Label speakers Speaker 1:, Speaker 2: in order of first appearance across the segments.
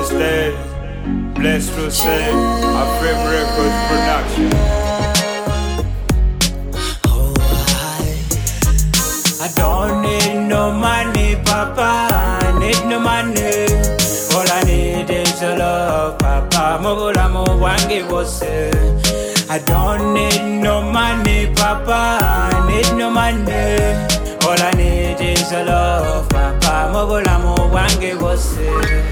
Speaker 1: these days. Blessed to say, Aframe Records production.
Speaker 2: I don't need no money, Papa. I need no money. All I need is your love, Papa. Mobula mo wangi wose. I don't need no money, Papa. I need no money. All I need is your love, Papa. Mobula mo wangi wose.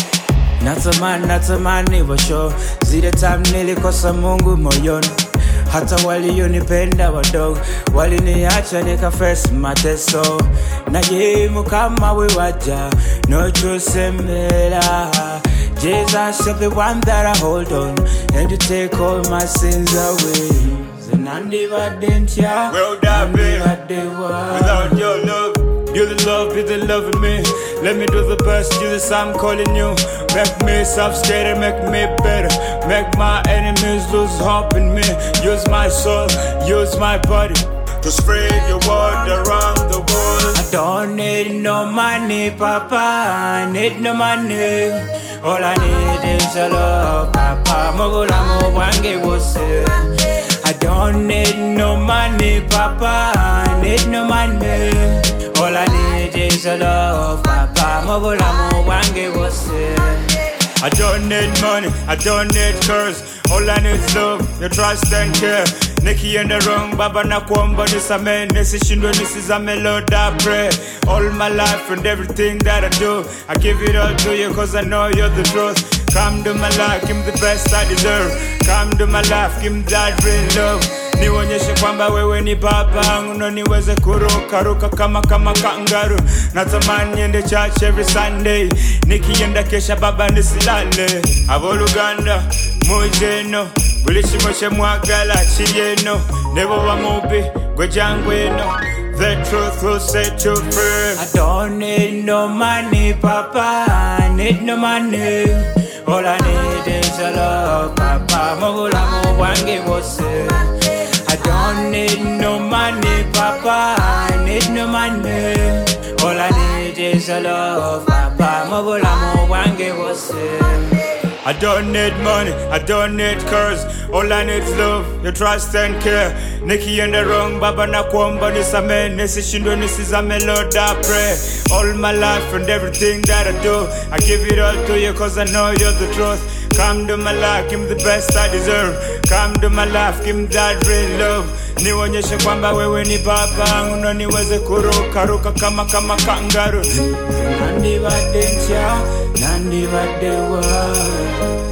Speaker 2: Natamani washo zile time nilikosa Mungu moyoni. Hata walionipenda wadogo waliniacha nikaface mateso. Najimu kama we waja nochosemela. Jesus, you're the one that I hold on, and you take all my sins away. Zinandi vadentia,
Speaker 1: well done, baby. Without your love, you're the love, you're the love in me. Let me do the best, Jesus, I'm calling you. Make me self-scared, make me better. Make my enemies lose hope in me. Use my soul, use my body to spread your word around the world.
Speaker 2: I don't need no money, Papa. I need no money. All I need is your love, Papa. Mobula mo wangi wose. I don't need no money, Papa. I need no money. All I need is your love, Papa. Mobula mo wangi wose.
Speaker 1: I don't need money, I don't need curse. All I need is love, your trust and care. Nikki in the wrong, Baba na kuomba nisame. Nisishindwe nisizame, Lord I pray. All my life and everything that I do, I give it all to you cause I know you're the truth. Come to my life, give me the best I deserve. Come to my life, give me that real love. Nionyeshe kwamba wewe ni baba, unaniweze kuruka kama kangaru. Natamani ende church every Sunday, nikienda kesha baba nisilale. Aboluganda, mujeno, bulishimoshe mwagala chiyeno. Nebo wa mubi, gwejangweno. The truth will set you free.
Speaker 2: I don't need no money, Papa. I need no money. All I need is your love, Papa. Mobula mo wangi wose. I don't need no money, Papa. I need no money. All I need is your love, Papa. Mobula mo wangi wose.
Speaker 1: I don't need money, I don't need cars. All I need is love, your trust and care. Nikki in the wrong, Baba na kuomba nisame. Nisishindwe nisizame, Lord I pray. All my life and everything that I do, I give it all to you cause I know you're the truth. Come to my life, give me the best I deserve. Come to my life, give me that real love. Nionyeshe kwamba wewe ni baba, unaniweze kuruka kama kangaru.
Speaker 2: Nandi vadentia, nandi vadewa.